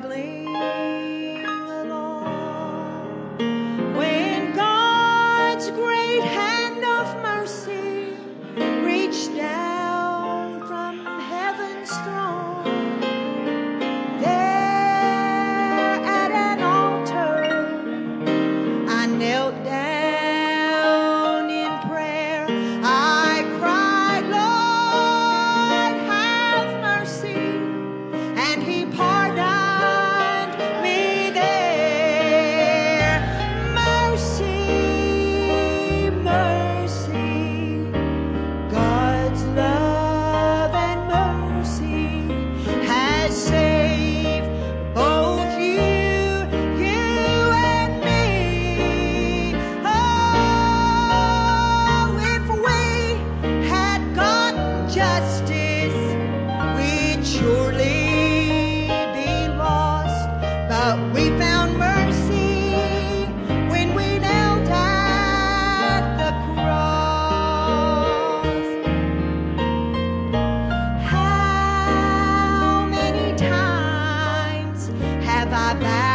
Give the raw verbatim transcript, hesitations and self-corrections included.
struggling along, when God's great hand of mercy reached down from heaven's throne, there at an altar I knelt down in prayer. I cried, Lord, have mercy, and He pardoned me there. Mercy, mercy, God's love and mercy has saved both you, you and me. Oh, if we had gotten justice, we'd surely be lost, but we found mercy when we knelt at the cross. How many times have I bowed